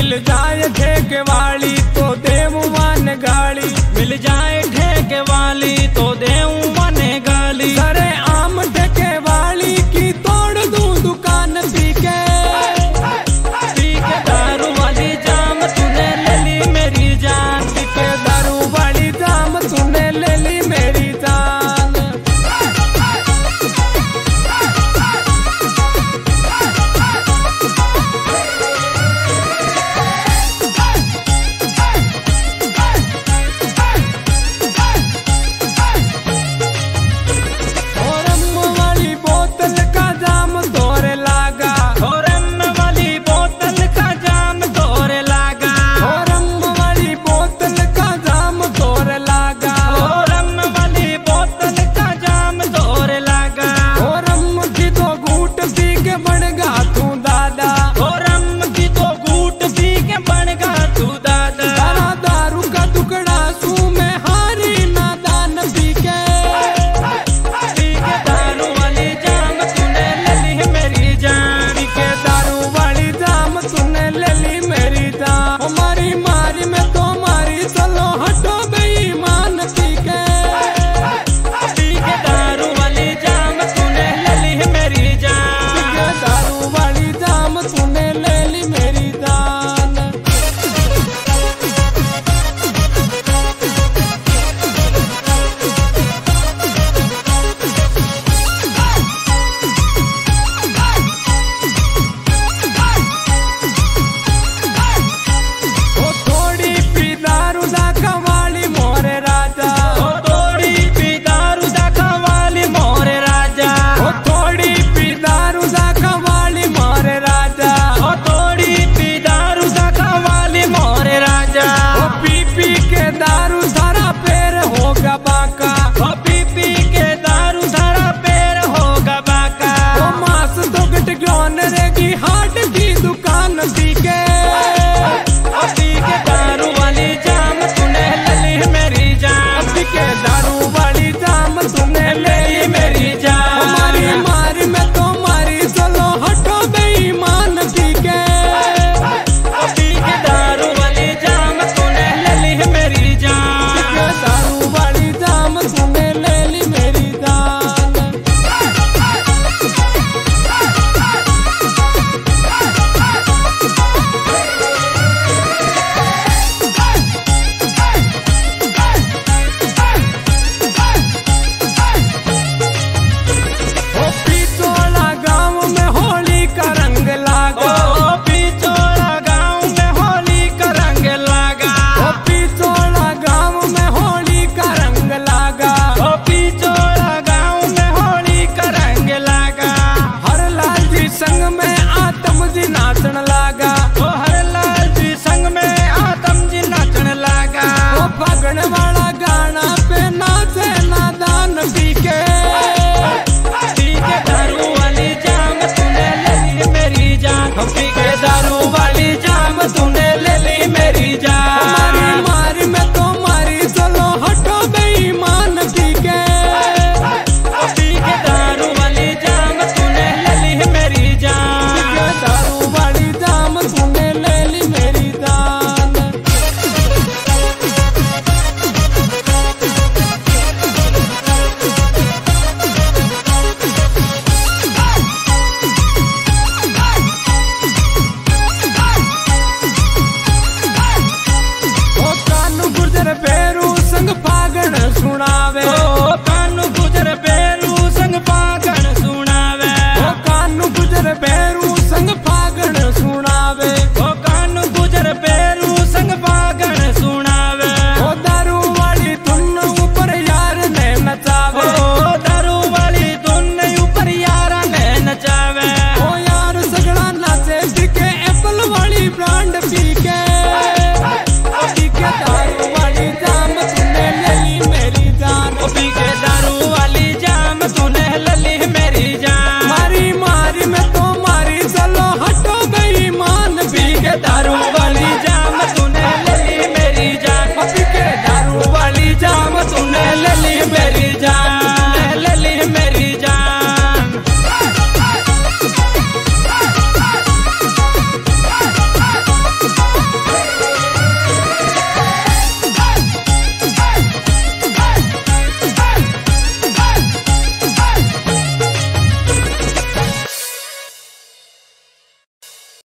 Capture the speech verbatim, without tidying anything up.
मिल जाए ठेके वाली तो देव मान गाली, मिल जाए ठेके वाली तो देव मन गाली। अरे आम ठेके वाली की तोड़ दूं दुकान पी के, पी के दारू वाली जाम तूने ले ली मेरी जान, पी के दारू वाली जाम तूने ले ली मेरी जान। हाट की दुकान पी के, पी के दारू वाली जाम तूने ले ली मेरी जान, पी के दारू वाली जाम तूने ले ली मेरी जान। हमारी मारी में तो मारी चलो हटो बेईमान पी के, पी के दारू वाली जाम तूने ले ली मेरी जान, पी के दारू वाली जाम तूने ले ली मेरी जान। नाचन लागा ओ हर लाल जी संग में आतम जी नाचन लागा, ओ फागण वाला गाना पे नाचे नादान पी के, पी के दारू वाली जाम तूने ले ली मेरी जान, पी के दारू वाली जाम तूने ले ली मेरी जान। हमारी मारी में तो मारी चलो हटो बेईमान पी के, पी के दारू वाली जाम तूने ले ली मेरी जान, पी के दारू वाली जाम तूने ले ली मेरी जान। ओ कानू गुर्जर पेरू संग फागण सुनावे, ओ कानू गुजर पेरू संग फागण सुनावे, ओ कानू गुर्जर पेरू संग फागण सुनावे, ओ कानू गुजर पेरू संग फागण सुनावे, ओ दारू वाली धुन ऊपर यार ने नचावे, ओ दारू वाली धुन ऊपर यारा ने नचावे, ओ यार सगड़ा नाचे पी के एप्पल वाली ब्रांड पी के, पी के दारू वाली जाम तूने ले ली मेरी जान, पी के दारू वाली जाम तूने ले ली मेरी जान, मारी मारी में तो मारी चलो हटो बेईमान पी के दारू